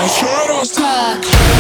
my shadows talk.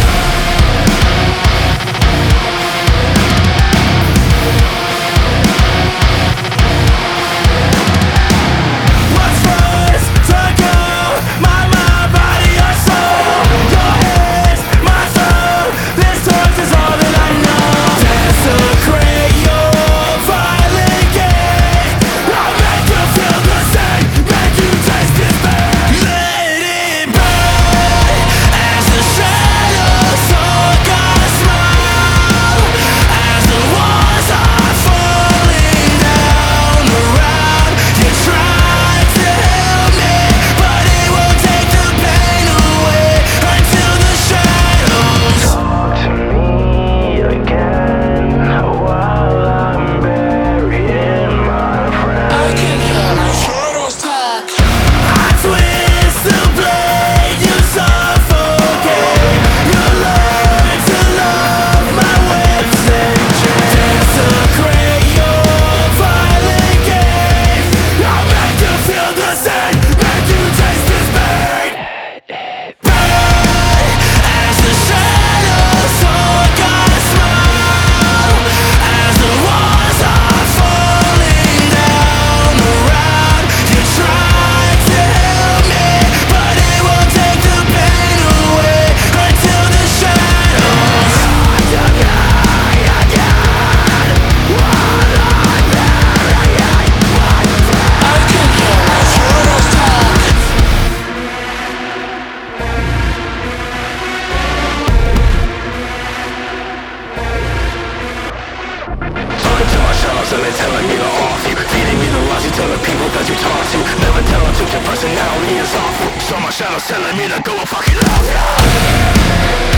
So they're telling me to off you, feeding me the lies you tell the people that you talk to. Never tell them to your personality is awful. So my shadow's telling me to go and fucking love you.